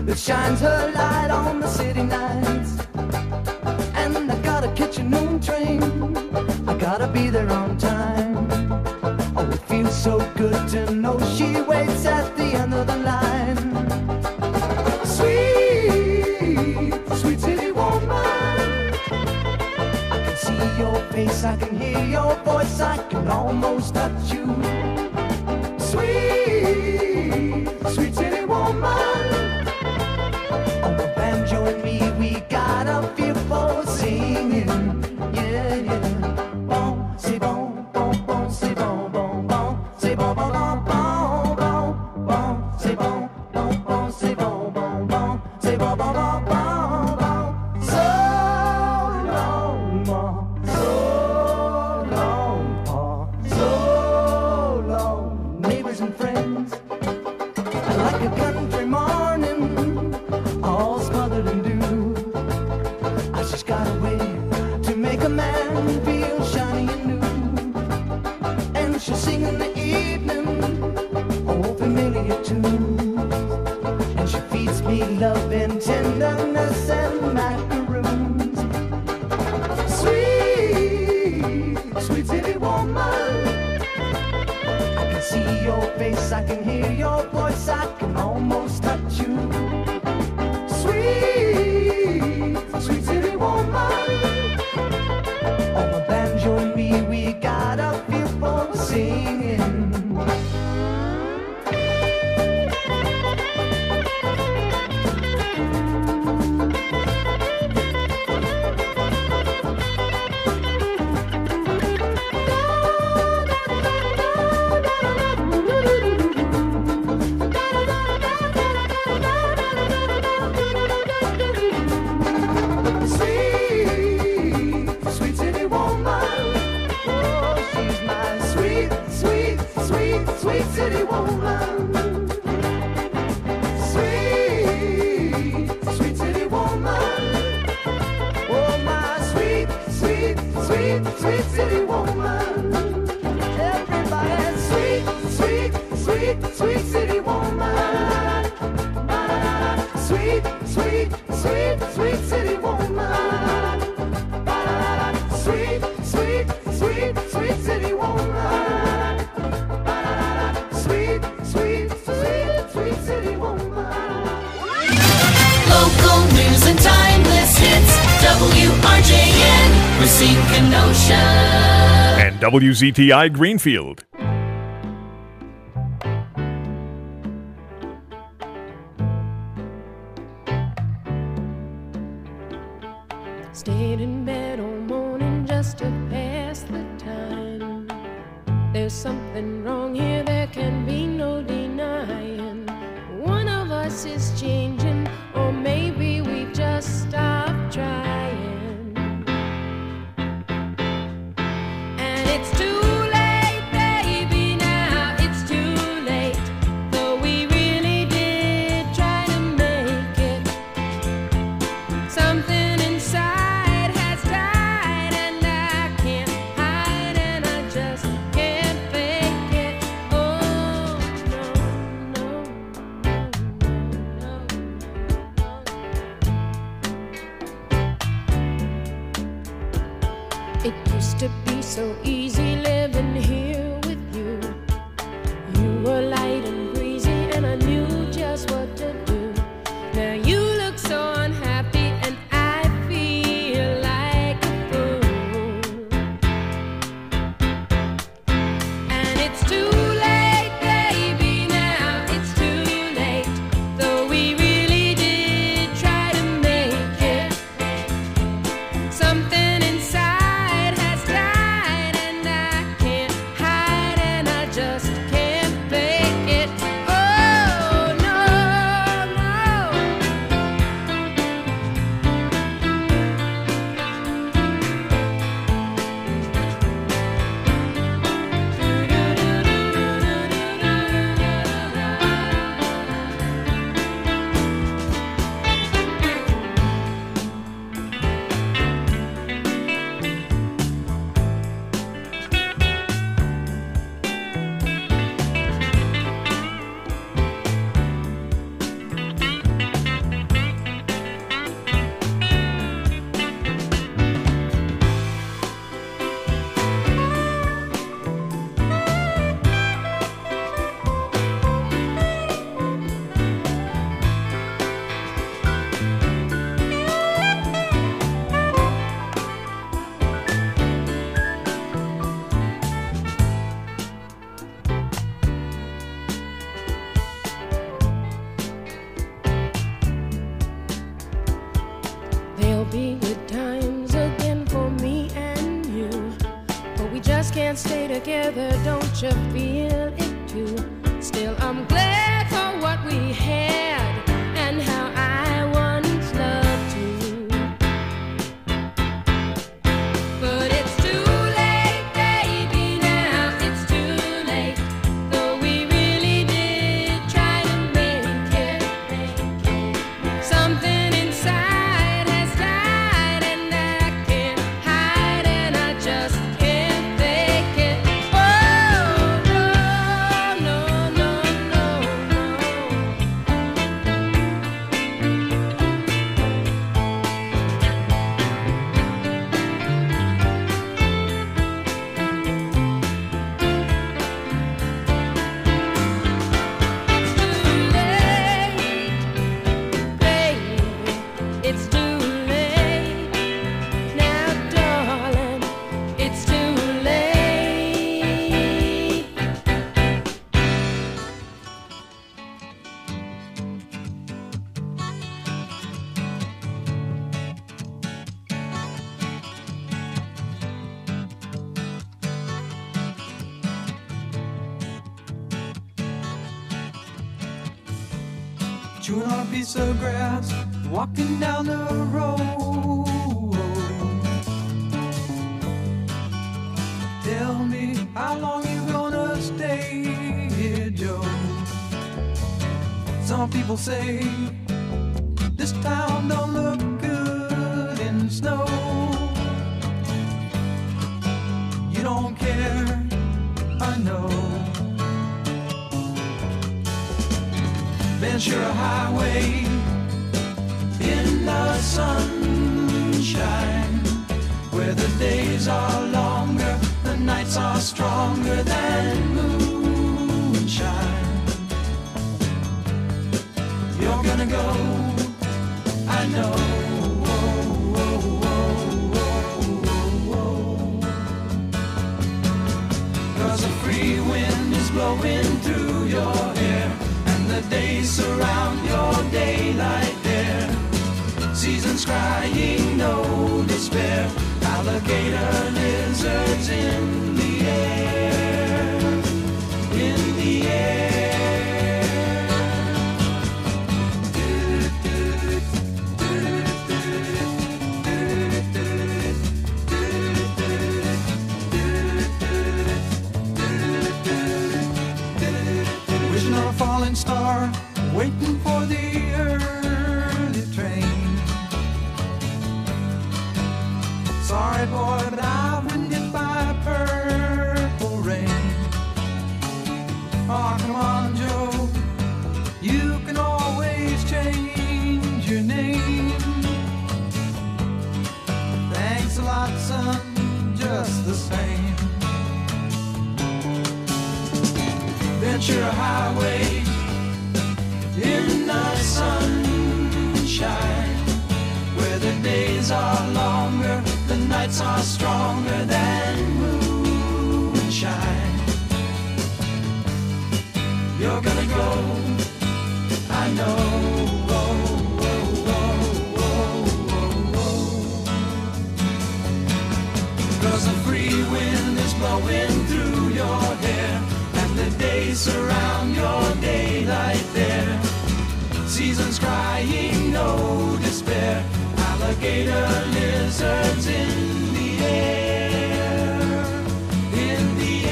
that shines her light on the city nights. And I gotta catch a noon train, I gotta be there on time. Oh, it feels so good to know she waits at the end of the line. Sweet, sweet city woman, I can see your face, I can hear your voice, I can almost touch you. Sweet, sweet city woman, on the banjo and me, we got a feel for singing. Yeah, yeah. Bon, c'est bon, bon, bon, c'est bon, bon, bon, c'est bon, bon, bon, bon, bon, bon, c'est bon, bon, bon, c'est bon, bon, bon, c'est bon, bon, bon, bon, bon. So long, ma, so long, pa, so long, neighbors and friends. I like a country morning, all smothered in dew. I just got a way to make a man feel shiny and new. And she'll sing in the evening, old familiar tunes. And she feeds me love and tenderness and macaroons. Sweet, sweet city woman, I can see your face, I can hear your voice, I can almost touch you. Sweet, sweet city woman, on the banjo and me, we got a feel for singing. Sweet, sweet city woman, oh, she's my sweet, sweet, sweet, sweet city woman. Sweet, sweet city woman, oh, my sweet, sweet, sweet, sweet city woman. Everybody, sweet, sweet, sweet, sweet city woman. Sweet, sweet, sweet, sweet city woman. Sweet, sweet, sweet, sweet city woman. Sweet, sweet, sweet, sweet city woman. Local news and timeless hits. WRJN, Racine Kenosha. And WZTI Greenfield. Stayed in bed all morning just to pass the time. There's something wrong here, there can be no denying. One of us is changing, or maybe we've just stopped trying. And it's too late, baby, now it's too late. Though we really did try to make it. Something inside has died, and I can't hide, and I just can't fake it. Oh, no, no, no, no. It used to be so easy living here with you. You were light and breezy, and I knew just what to do. Now you look so unhappy, and I feel like a fool. And it's too late, baby, now it's too late. Though we really did try to make it. Something inside has died, and I can't can't stay together, don't you feel it too? Still, I'm glad for what we had and how I once loved you. But it's too late, baby, now it's too late. Though we really did try to make it. Something inside has died and I can't hide and I just can't fake it. Oh, no, no, no, no, no. It's too late, baby. It's too late. Now, darling, it's too late. Chewing on a piece of grass, walking down the road. Tell me, how long you gonna stay here, Joe? Some people say this town don't look good in snow. You don't care, I know. Ventura Highway in the sunshine, where the days are longer, the nights are stronger than moonshine. You're gonna go, I know. Cause a free wind is blowing through your hair, and the days surround your daylight there. Seasons crying, no despair. Alligator lizards in the air, in the air. Wishing on a falling star, waiting for the early train. Sorry boy, but I've been hit by purple rain. Oh, come on, Joe, you can always change your name. Thanks a lot, son, just the same. Ventura Highway in the sunshine, where the days are longer, the nights are stronger than moonshine. You're gonna go, I know. Cause a free wind is blowing through your hair, and the days surround your daylight there. Seasons crying, no despair. Alligator lizards in the air, in the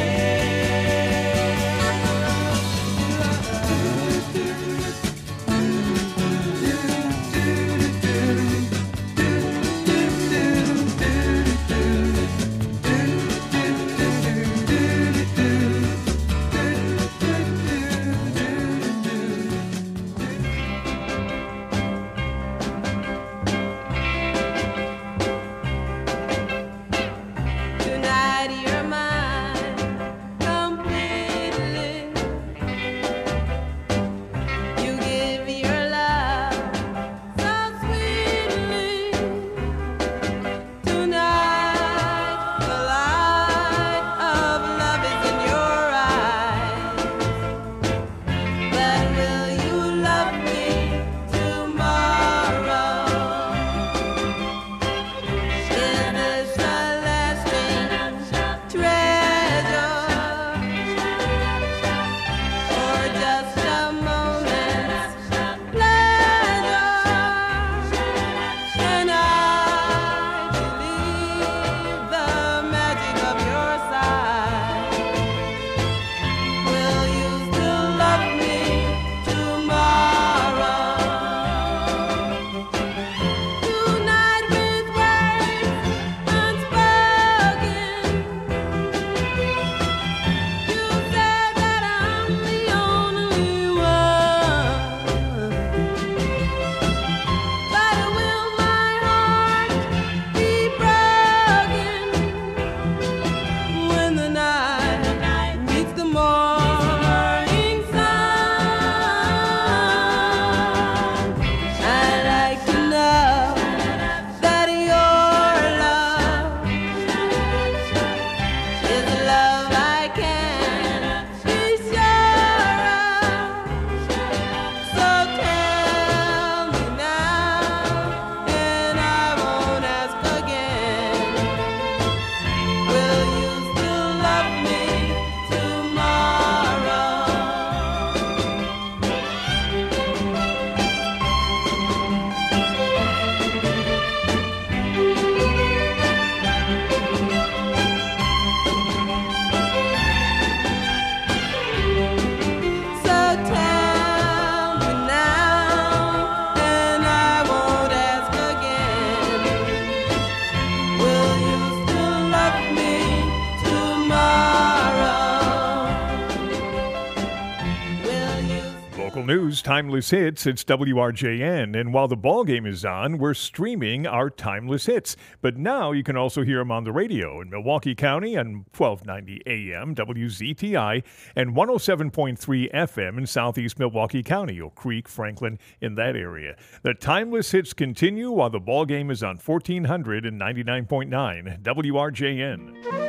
Local news, timeless hits, it's WRJN. And while the ball game is on, we're streaming our timeless hits. But now you can also hear them on the radio in Milwaukee County on 1290 AM, WZTI, and 107.3 FM in southeast Milwaukee County, Oak Creek, Franklin, in that area. The timeless hits continue while the ball game is on 1499.9 WRJN.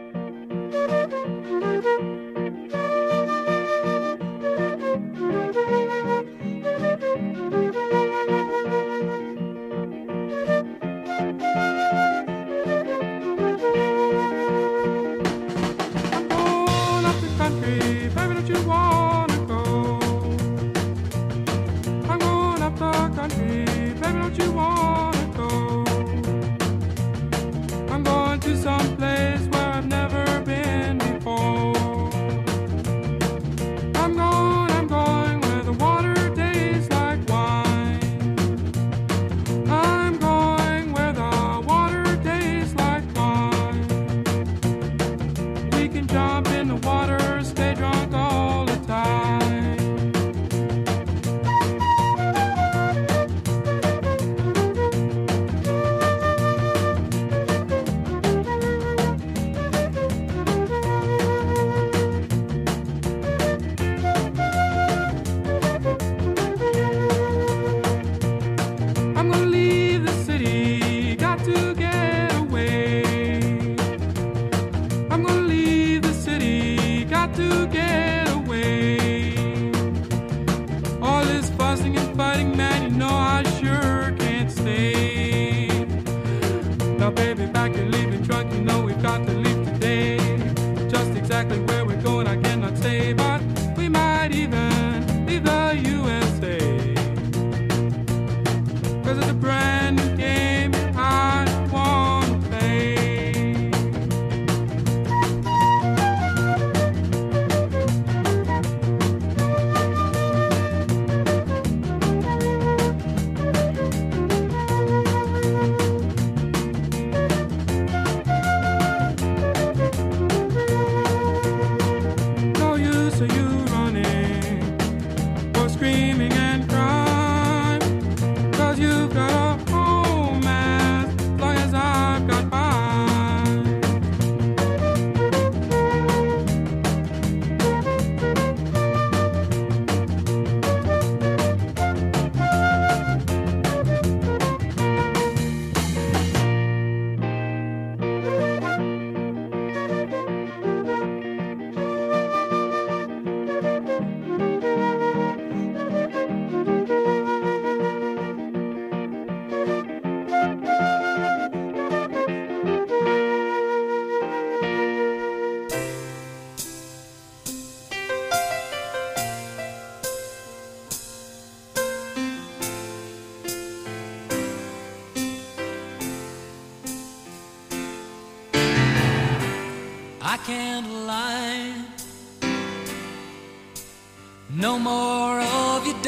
No more of your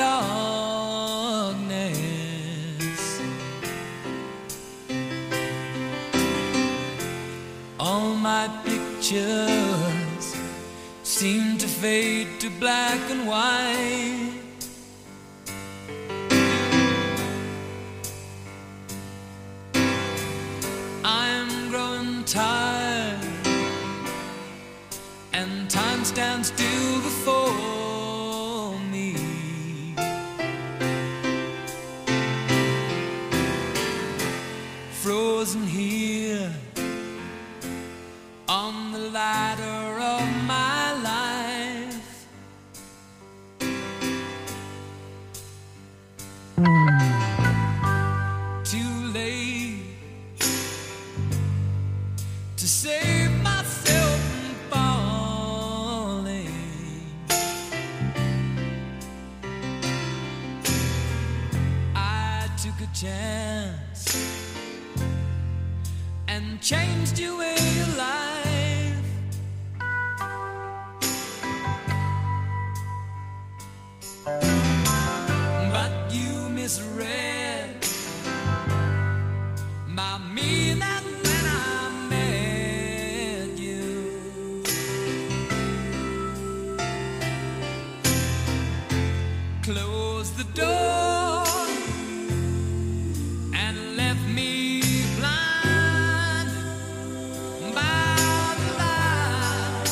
darkness. All my pictures seem to fade to black and white. I'm growing tired, and time stands still before me. Frozen here on the ladder of my life. Too late to save myself from falling. I took a chance and changed your way of life. But you misread my meaning when I met you. door and left me blind by the light.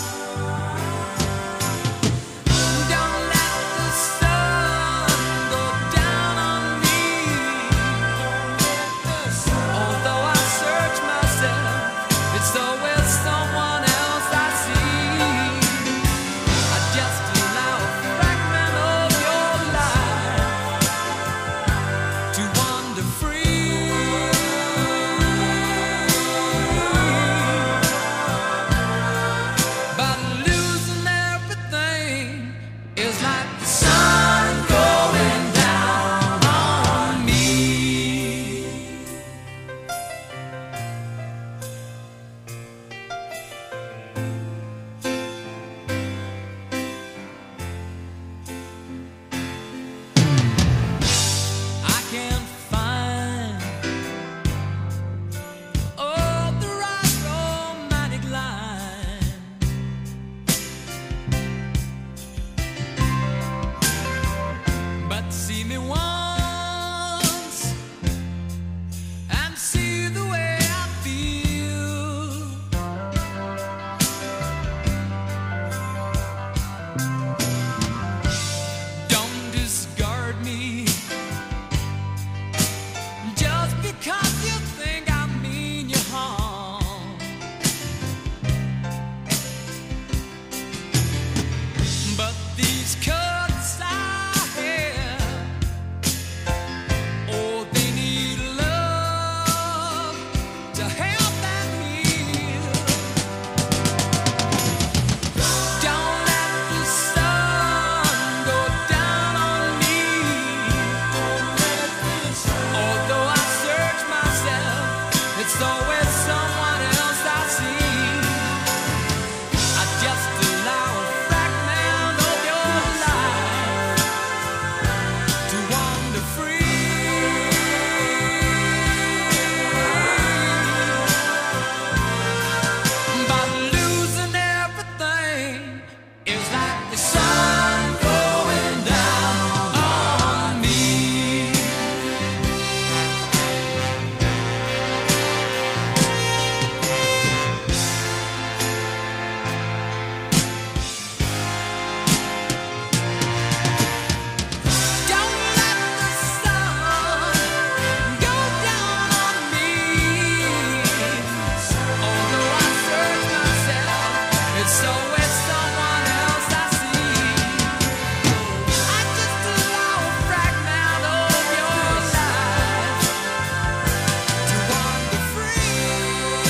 Don't let the sun go down on me. Although I search myself, it's always someone else I see. I just allow a fragment of your life to wander free. But losing everything is like the sun going down on me. I can't find the right romantic line. But see me once and see the way I feel. Don't discard me just because you think I mean you harm. But these cuts I have, oh, they need love to help them heal. Don't let the sun go down on me. Although I search myself, it's always someone else I see. I just allow a fragment of your life to wander free. But losing everything is like the sun going down on me. Don't let the sun go down on me. Although I search myself, it's always someone else I see. I just allow a fragment of your life to wander free.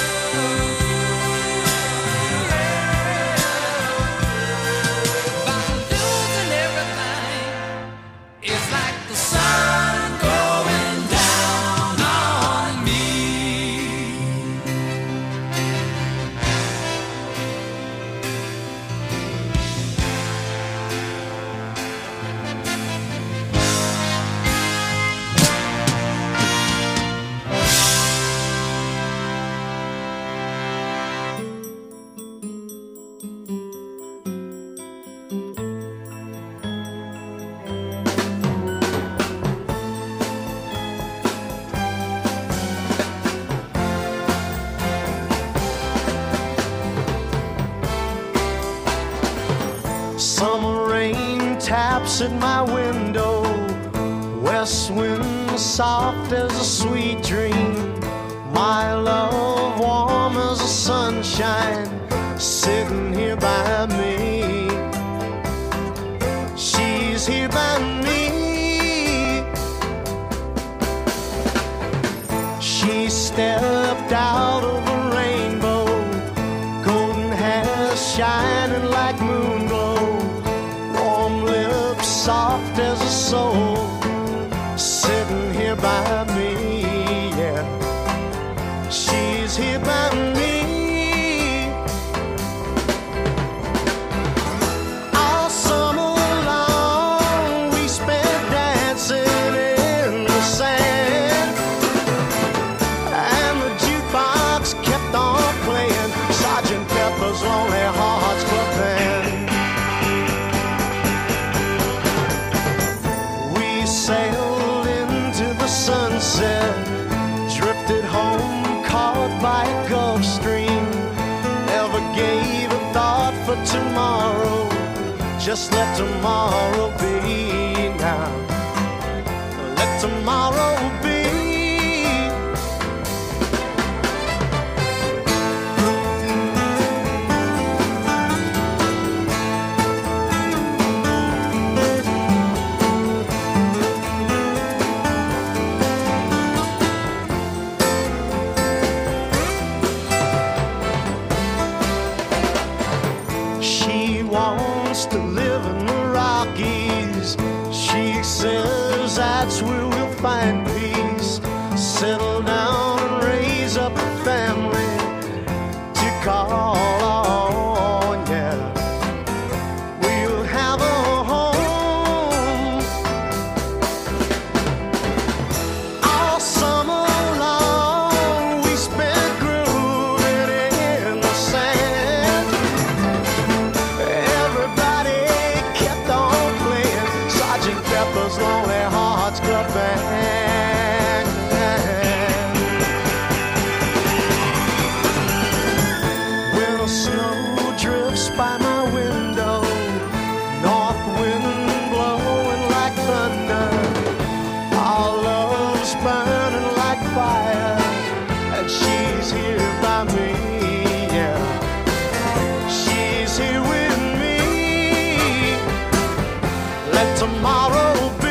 By losing everything, it's like the sun going down on me. Summer rain taps at my window, west wind soft as a sweet dream. My love warm as the sunshine, sitting here by me. She's here by me. She stepped out of a rainbow, golden hair shining like moon glow, warm lips soft as a soul, sitting here by me, yeah. She's here by me. All summer long we spent dancing in the sand, and the jukebox kept on playing Sergeant Pepper's Lonely Hearts just let tomorrow be now. Let tomorrow be. She wants to live in the Rockies. She says that's where we'll find peace. Settle down and raise up a family to call on, yeah. We'll have a home all summer long. We spent grooving in the sand. Everybody kept on playing Sergeant Pepper's Lonely Hearts Club Band. When the snow drifts by my window, north wind blowing like thunder, our love's burning like fire, and she's here by me, yeah. She's here with me. Let tomorrow be.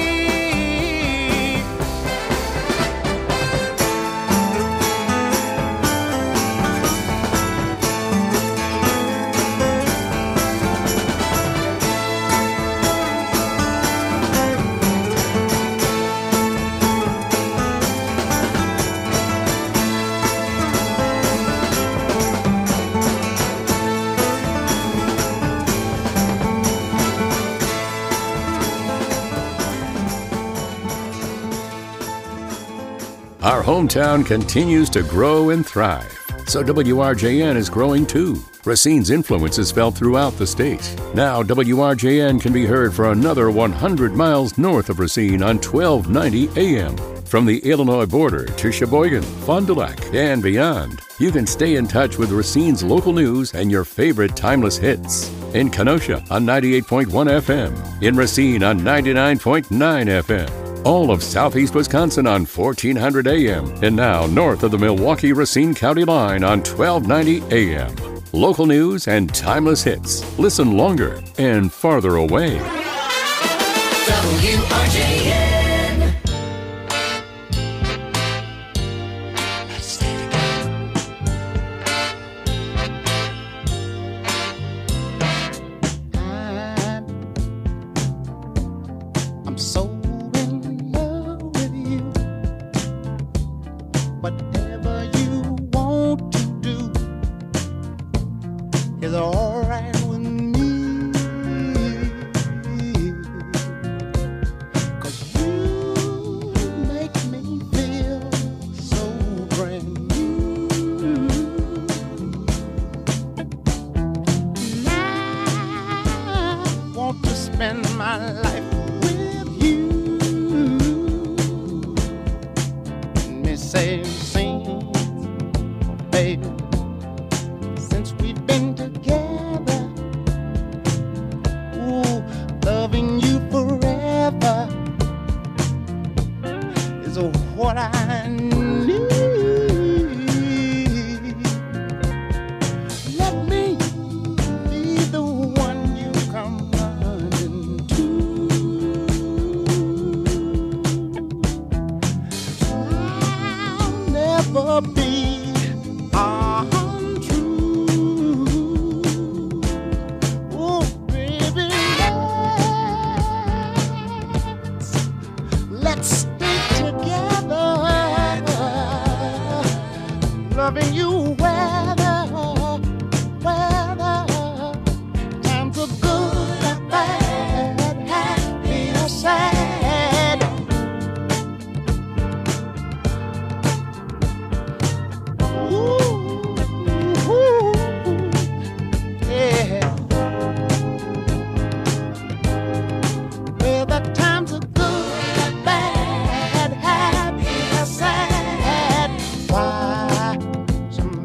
Our hometown continues to grow and thrive, so WRJN is growing too. Racine's influence is felt throughout the state. Now WRJN can be heard for another 100 miles north of Racine on 1290 AM. From the Illinois border to Sheboygan, Fond du Lac, and beyond, you can stay in touch with Racine's local news and your favorite timeless hits. In Kenosha on 98.1 FM, in Racine on 99.9 FM. All of southeast Wisconsin on 1400 AM, and now north of the Milwaukee-Racine County line on 1290 AM. Local news and timeless hits. Listen longer and farther away. WRJN. I'm so in love with you. Whatever you want to do is all right with me. 'Cause you make me feel so brand new. And I want to spend my life with you. Me say, sing, baby, since we've been together. Ooh, loving you forever is what I need. Let me be the one you come running to. I'll never be untrue. Oh, baby, let's stay together, loving you weather, times are good and bad, happy or sad. Ooh, yeah. Well, the times are good and bad, happy or sad. Why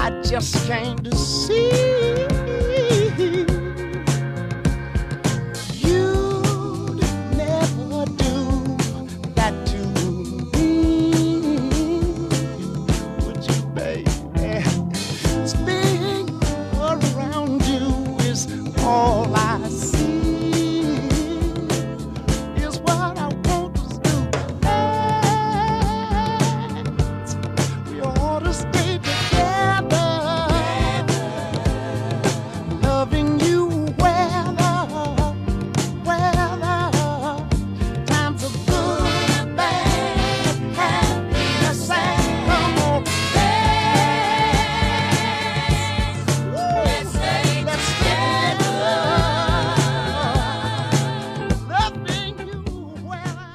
I just came to see. You'd never do that to me, would you, baby? Being around you is all I see. Is what I want to do. We ought to stay together, loving you weather, times are good and bad, happiness and come on, let's stay together, loving you weather.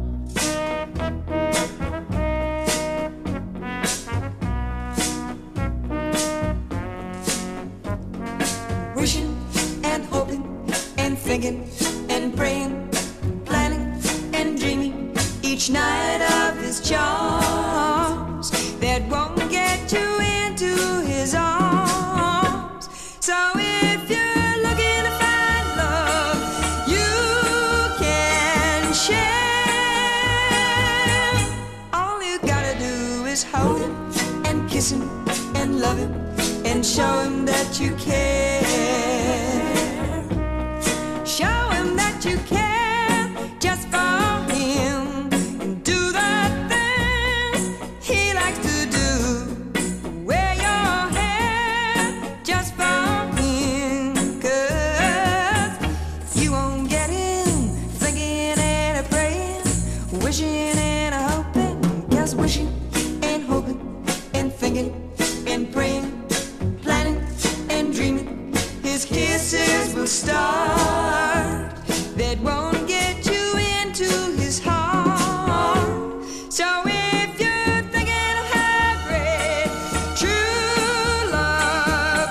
Wishing and hoping and thinking and praying, planning and dreaming each night of his charms that won't get you into his arms. So if you're looking to find love, you can share. All you gotta do is hold him and kiss him and love him and show him that you care. Show him that you care just for him. And do the things he likes to do. Wear your hair just for him. 'Cause you won't get him thinking and a praying, wishing and a hoping. 'Cause wishing and hoping and thinking and praying, planning and dreaming, his kisses will start that won't get you into his heart. So if you're thinking of how great true love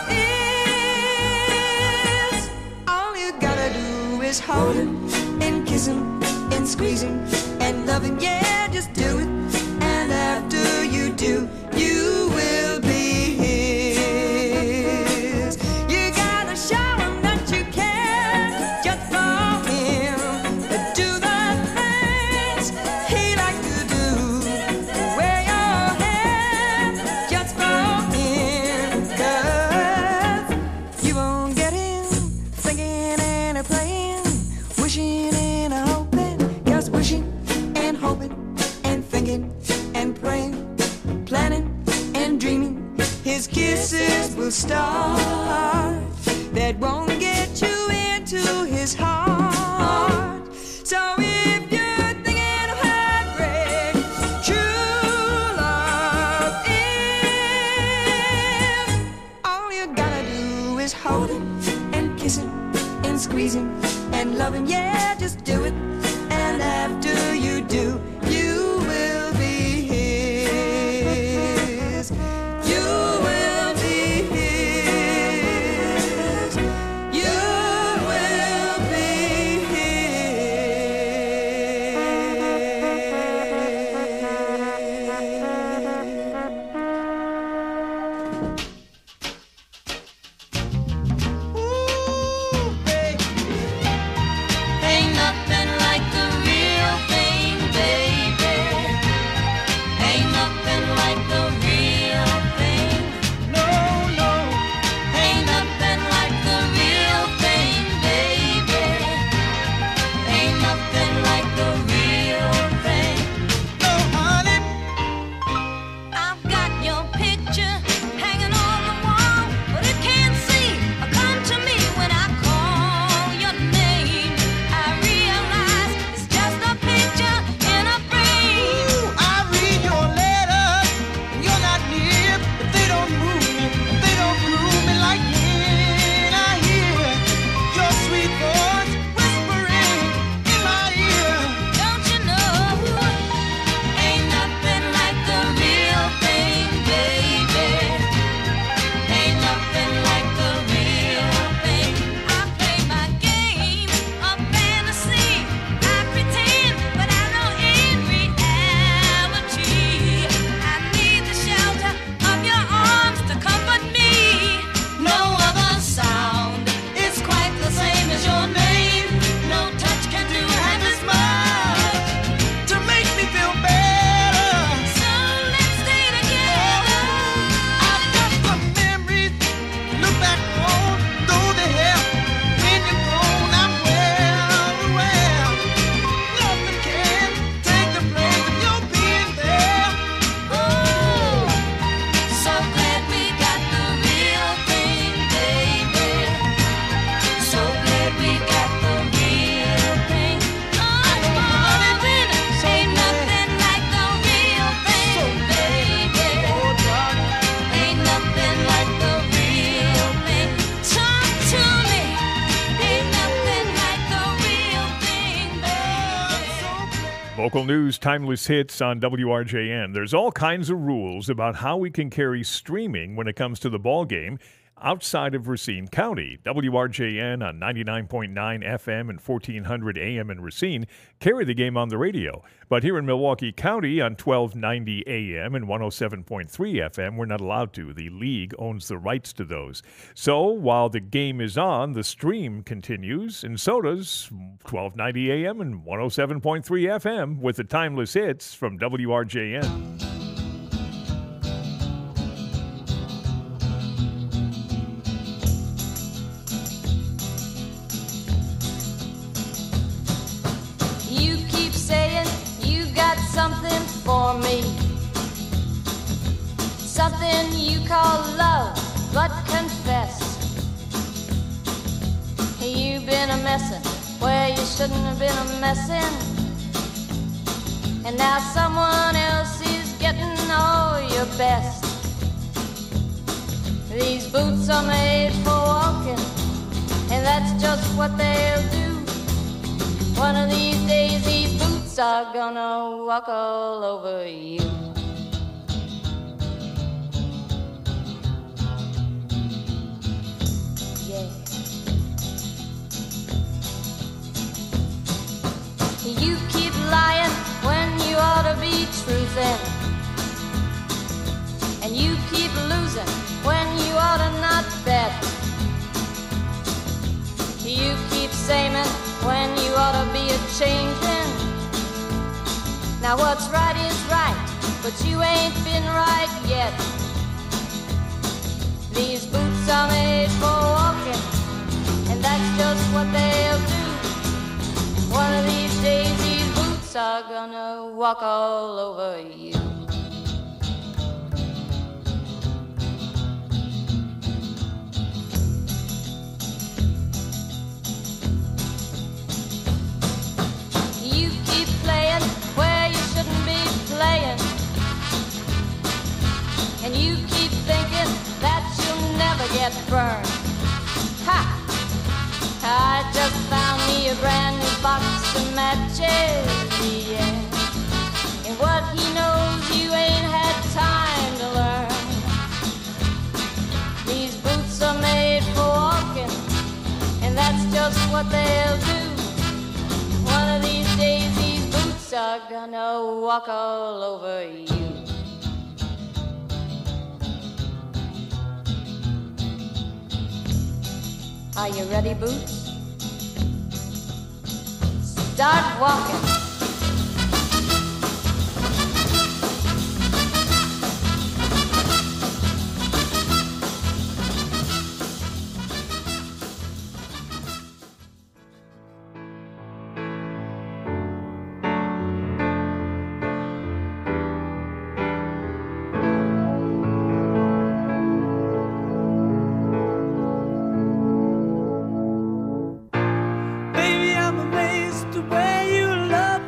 is, all you gotta do is hold him and kiss him and squeeze him and love him. Yeah, just do it. And after you do, you will be his. You gotta show him that you care just for him. Do the things he likes to do. Wear your hair just for him. 'Cause you won't get him thinking and a praying, wishing and a hoping. 'Cause wishing and hoping and thinking and praying, planning and dreaming, his kisses will start that won't get you into his heart. So if you're thinking of how great true love is, all you gotta do is hold him and kiss him and squeeze him and love him. Yeah, just do it. And after you do, you will be his. You will be his. You will be Ain't nothing like the real Local news, timeless hits on WRJN. There's all kinds of rules about how we can carry streaming when it comes to the ball game outside of Racine County. WRJN on 99.9 FM and 1400 AM in Racine carry the game on the radio. But here in Milwaukee County on 1290 AM and 107.3 FM, we're not allowed to. The league owns the rights to those. So while the game is on, the stream continues, and so does 1290 AM and 107.3 FM with the timeless hits from WRJN. Something for me, something you call love, but confess you've been a messin' where you shouldn't have been a messin', and now someone else is getting all your best. These boots are made for walking, and that's just what they'll do. One of these days these boots are gonna walk all over you. Yeah. You keep lying when you ought to be truthin', and you keep losing when you ought to not bet. You keep saying when you ought to be a-changin'. Now what's right is right, but you ain't been right yet. These boots are made for walking, and that's just what they'll do. One of these days these boots are gonna walk all over you. And you keep thinking that you'll never get burned. Ha! I just found me a brand new box of matches, yeah. And what he knows you ain't had time to learn. These boots are made for walking, and that's just what they'll do. One of these days these boots are gonna walk all over you. Are you ready, Boots? Start walking. Baby, I'm amazed the way you love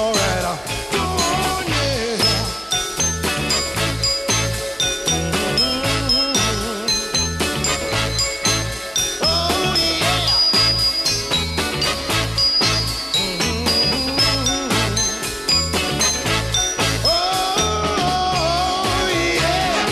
alright. Go on, yeah. Oh, yeah. Oh, yeah.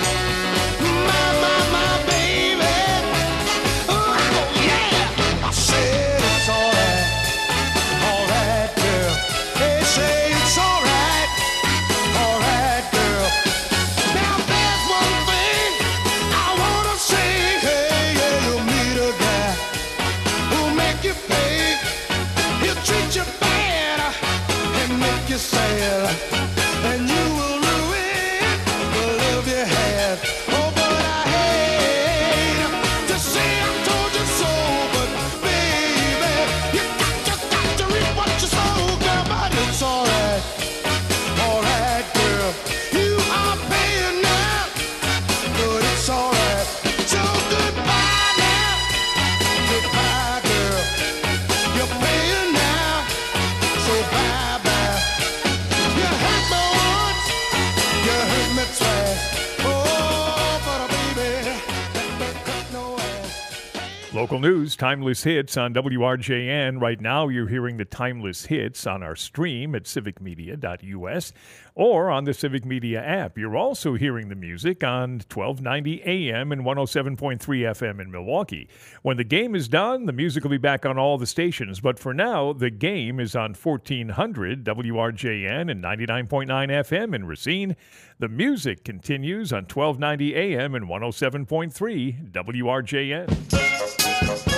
My baby. Oh, yeah. I said it's alright, girl. They say it's alright, girl. Now there's one thing I wanna say. Hey, yeah, you'll meet a guy who'll make you pay. He'll treat you bad and make you sad, and you will ruin the love you had. Oh, but I hate to say I told you so, but baby, you got to reap what you sow, girl. But it's alright, girl. You are paying now, but it's alright. So goodbye now, goodbye, girl. You're paying now, so bye bye. You hurt me once, you hurt me twice. Oh, but baby, that don't cut no ass. Local news, timeless hits on WRJN. Right now, you're hearing the timeless hits on our stream at civicmedia.us or on the Civic Media app. You're also hearing the music on 1290 AM and 107.3 FM in Milwaukee. When the game is done, the music will be back on all the stations. But for now, the game is on 1400 WRJN and 99.9 FM in Racine. The music continues on 1290 AM and 107.3 WRJN.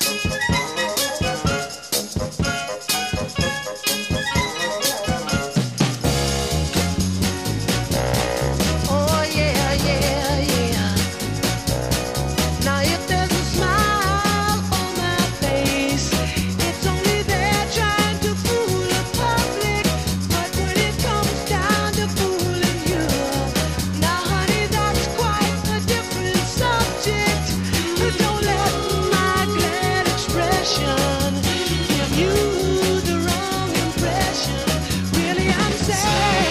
Oh yeah, yeah, yeah. Now if there's a smile on my face, it's only there trying to fool the public. But when it comes down to fooling you, now honey, that's quite a different subject. Don't let my glad expression give you the wrong impression. Really, I'm sad.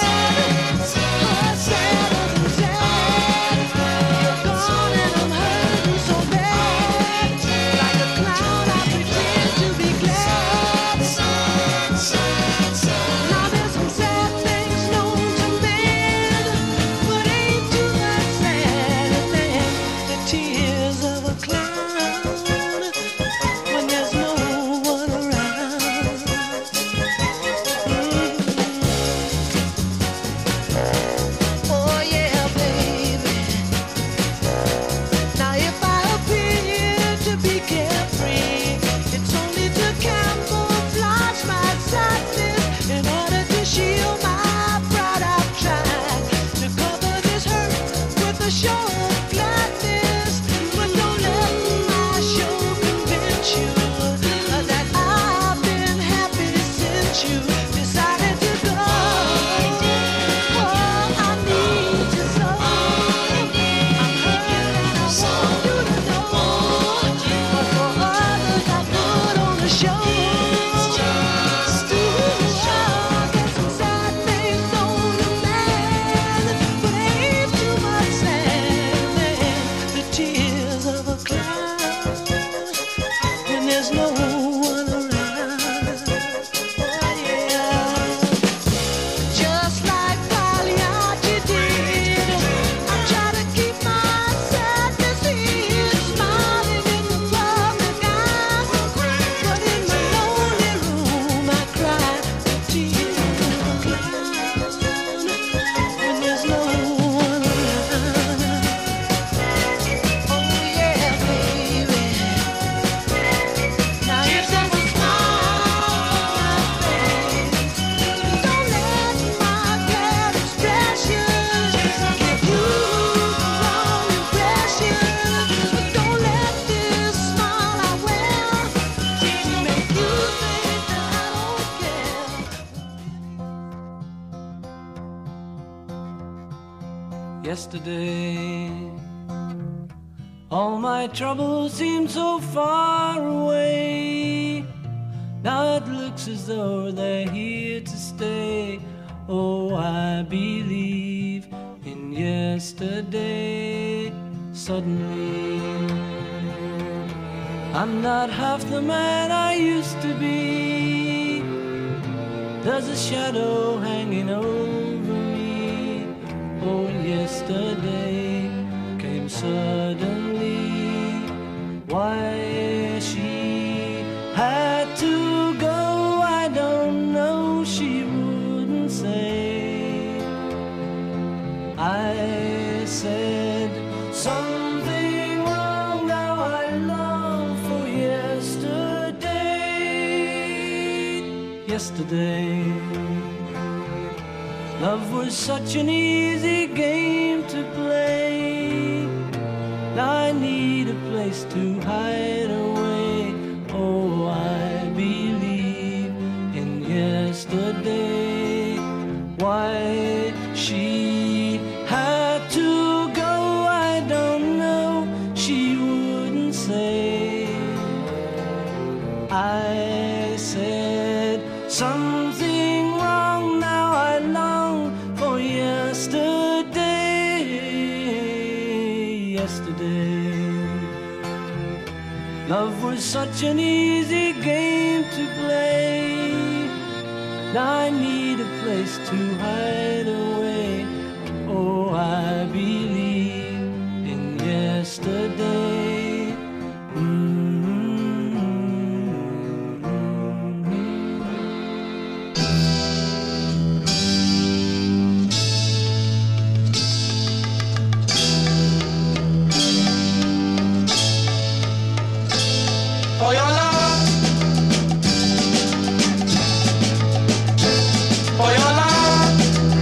Oh yeah, baby. Now if I appear to be carefree, it's only to camouflage my sadness. In order to shield my pride, I've tried to cover this hurt with a show of gladness. But don't let my show convince you that I've been happy since you decided to go. Oh, I need you so. I'm hurt and I want you to know. But for others I put on a show. There's some sad things on a man, but ain't too much sadness. The tears of a clown when there's no one around. Oh yeah. Just like Pagliacci did, I try to keep my sadness hid, smiling in the public eye. But in my lonely room, I cry the tears of a clown when there's no one around. Oh yeah, baby. Now if there's a smile on my face, don't let my glad expression give you the wrong impression. Don't let this smile I wear make you think that I don't care. Yesterday, all my troubles seemed so far away. Now it looks as though they're here to stay. Oh, I believe in yesterday. Suddenly, I'm not half the man I used to be. There's a shadow hanging over me. Oh, yesterday came suddenly. Why she had to go, I don't know, she wouldn't say. I said something wrong, now I long for yesterday. Yesterday, love was such an easy game to play. Now I need a place to hide away. Oh, I believe in yesterday. Why she had to go, I don't know, she wouldn't say. I said something wrong, now I long for yesterday. Yesterday, love was such an easy game to play. Now I need a place to hide away. Oh, I believe in yesterday. For your love, for your love,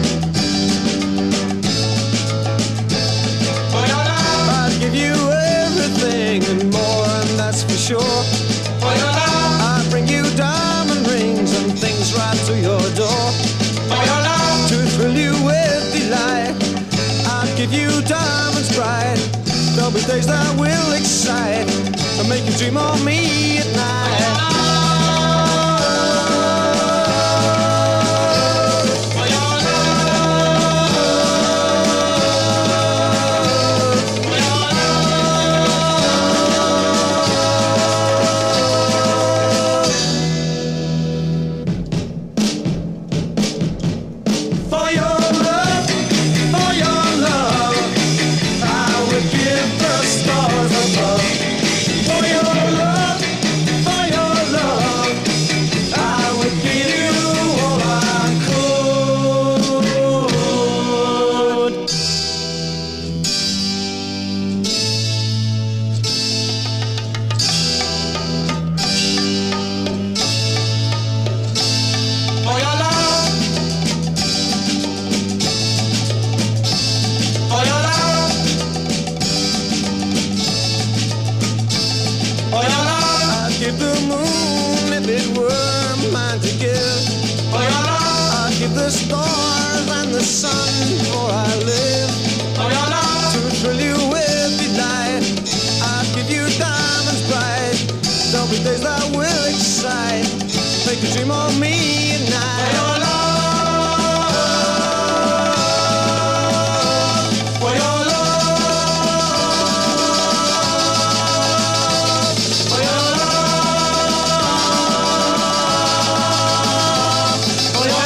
for your love, I'd give you everything and more, and that's for sure. For your love, I'd bring you diamond rings and things right to your door. For your love, to thrill you with delight, I'd give you diamonds bright. There'll be days that will excite and make you dream of me at night. For your love, for your love, for your love, I would give the stars above. For your love, I would give you all I could. For your love, for your love, for your love, I'd give the moon if it were mine to give. For your love, I'd give the stars and the sun before I live. For your love, to thrill you with delight, I'd give you diamonds bright. There'll be days that will excite, make you dream of me at night. For your love, for your love, for your love, for your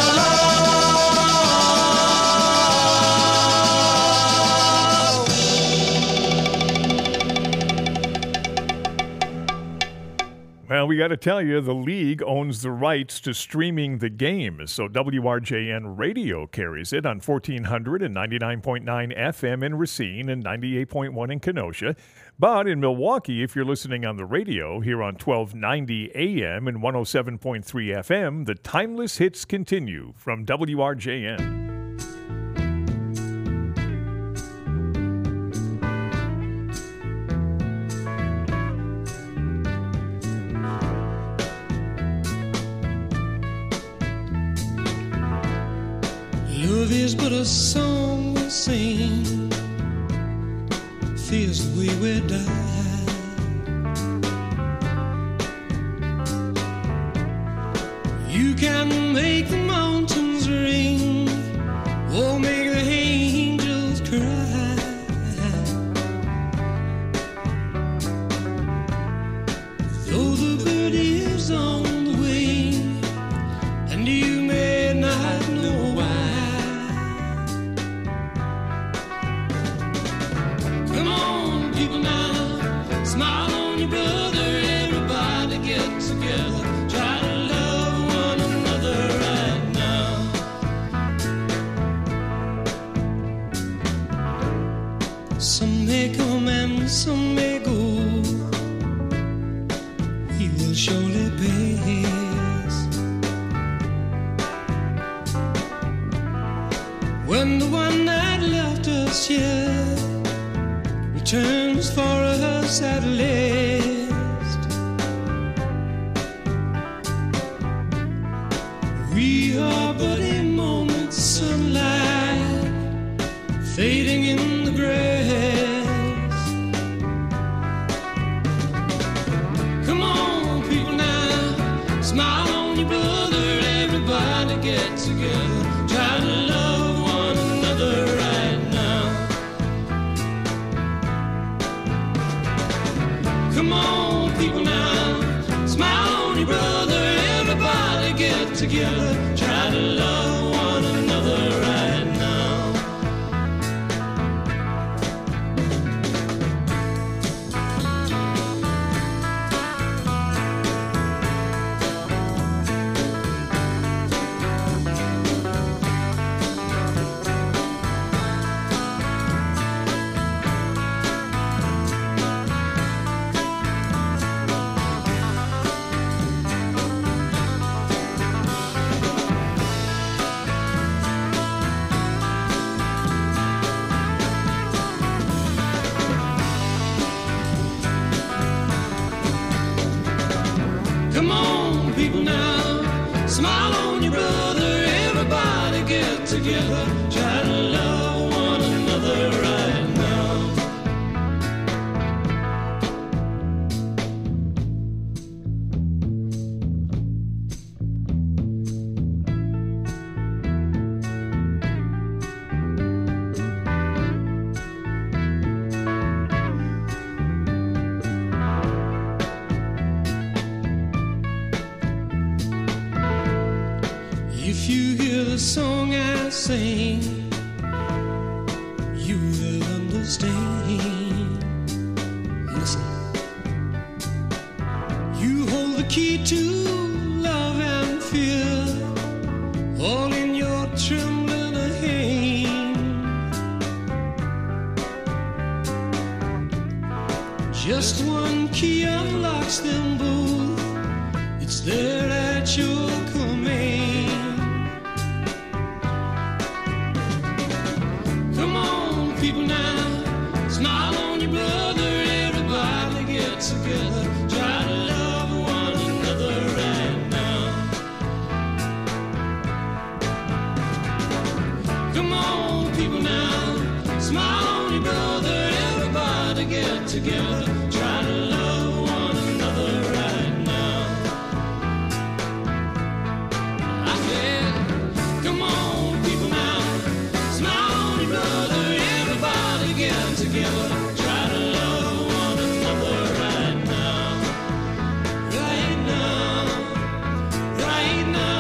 Well, we got to tell you, the league owns the rights to streaming the game, so WRJN Radio carries it on 1400 and 99.9 FM in Racine and 98.1 in Kenosha. But in Milwaukee, if you're listening on the radio, here on 1290 AM and 107.3 FM, the timeless hits continue from WRJN. Love is but a song we sing, feels the way we die. You may not know why. Come on, people now, smile on your brother. Everybody get together, try to love one another right now. Some may come and some may go. He will surely pay his. When the one that left us here returns for us at last, we are but a moment's sunlight fading in the grass. Come on, people now, smile on your brother. Everybody get together, try to love one another right now. Come on, people now, smile on your brother. Everybody get together, try to love one another right now. Come on, people now, smile on your brother. Everybody get together, try to love one another right now. If you hear the song I sing, you will understand. Listen. You hold the key to love and fear, all in your trembling hand. Just one key unlocks them both. It's there at your command. Come on, people now, smile on your brother. Everybody get together, try to love one another right now. Come on, people now, smile on your brother. Everybody get together, try to love one another right now. I said, come on, people now, smile on your brother. Everybody get together, try to love one another right now. Right now, right now.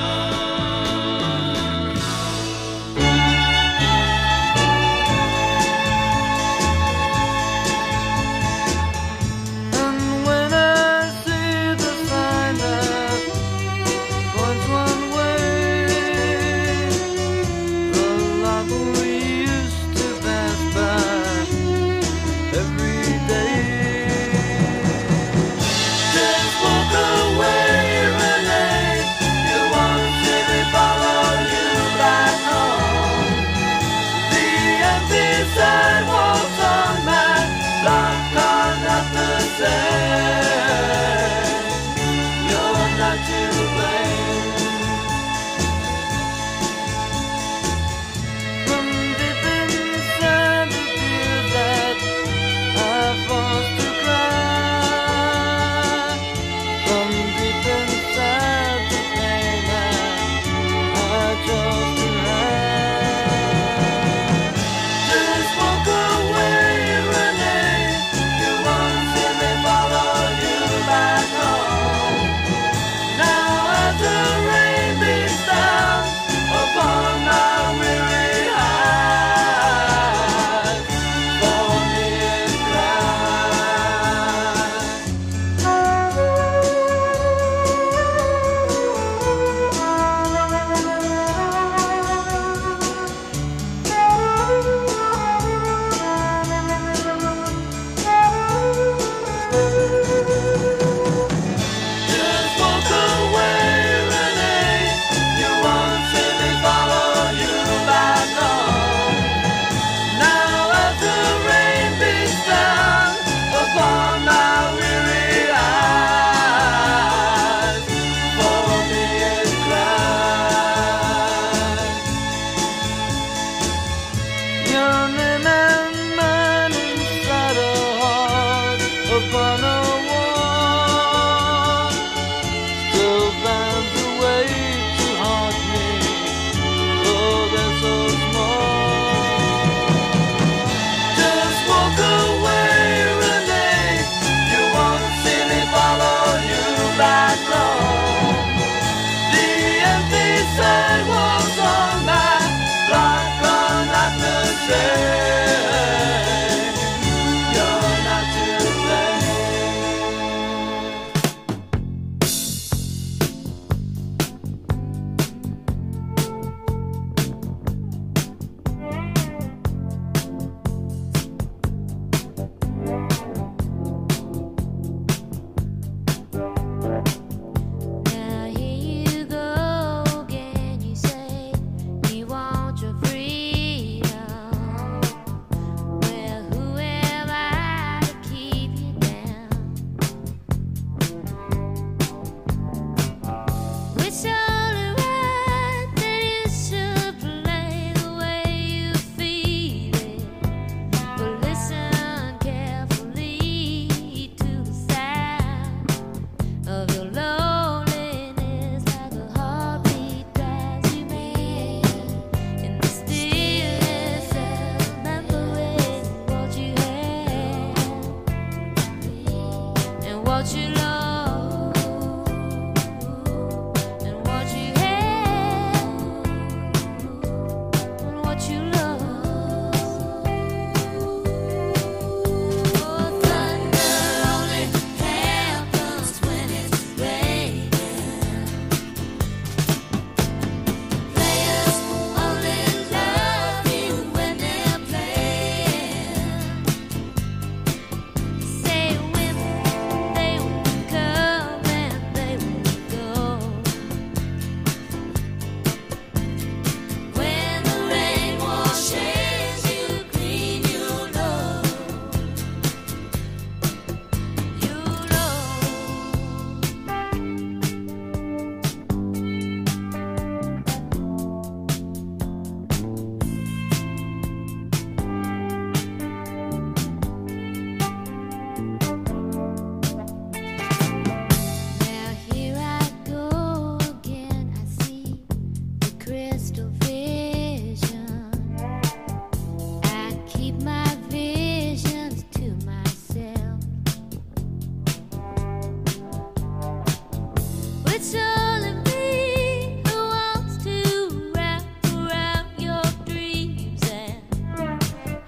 rest of it.